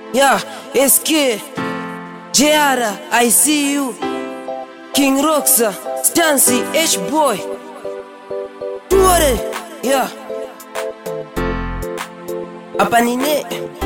Yeah, SK, JR, I see you. King Roxa, Stancy, H-Boy. Tuore, yeah. Hapa nine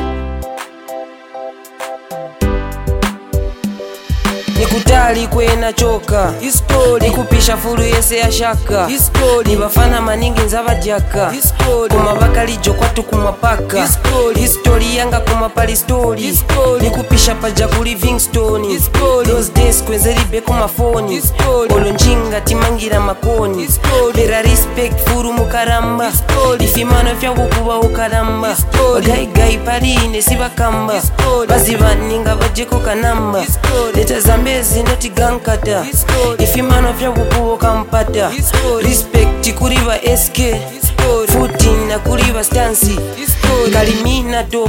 nikutali kwena choka history nikupisha furu yese ya shaka history nibafana maningi nzabajaka history kuma bakalijo kwatu kumapaka history yanga kuma pali story nikupisha paja ku Livingstone those days kwenzeribe kuma phone olonjinga timangira makoni bera respect furu mukaramba ifimano vyangu kuba ukaramba gai pali ine sibakamba bazibaninga bajeko kanamba leta zambezi ndoti gankata ifimano vyangu kampata respect kuriva SK footing na kuriva Stancy kalimina top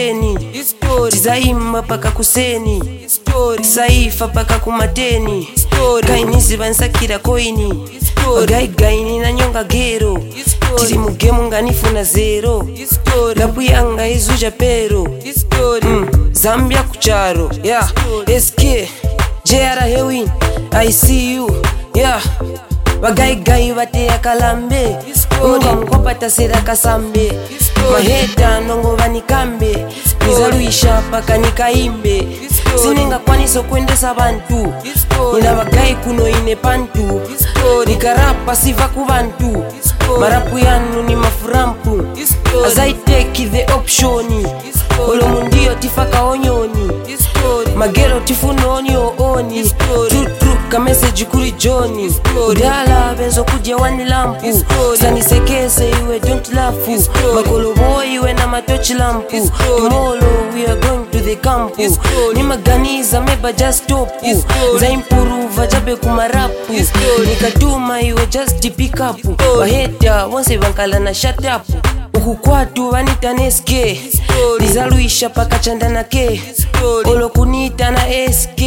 10 tizaima paka kuseni saifa paka kumateni kainizi bansakira koini gai nina nyonga gero tiri mugemu nganifuna zero labu yanga izuja pero Zambia kucharo yeah SK JR Hewin I see you yeah Bagai bate akalambe Unga mkopata sera kasambe Maheta nongo vanikambe Nizaluisha paka nikaimbe Sininga kwaniso kwendesa bantu Nina bagai kuno ine pantu Nikarapa siva kubantu Marapu yanu ni mafurampu As I take the option Olo mundio tifaka onyoni Magero tifuno oni True ka message kuri Johnny Udala benzo kudia wani lampu Sani sekese iwe don't laugh Makolo boy iwe na matochi lampu Tomorrow we are going to the camp Nimaganiza meba just stop Za improve jabe kumarapu Nikatuma iwe just pick up Waheta onse bankala na shut up Ukukwatu vanita neske Nizaluisha paka chanda na ke Olo kunita na SK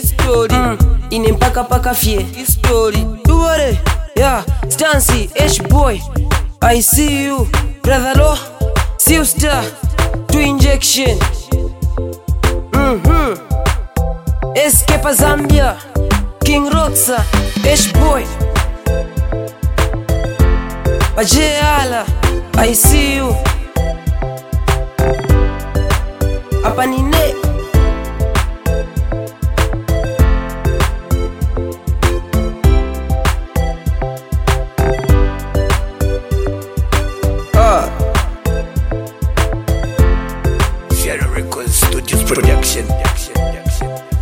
ine mpaka paka fie Tuore, yeah, Stancy, H-Boy I see you, brother Lo Sister, 2 injection SK pa Zambia King Roxa, H-Boy Bajeala I see you Hapa nine Sierra Records Studios Production.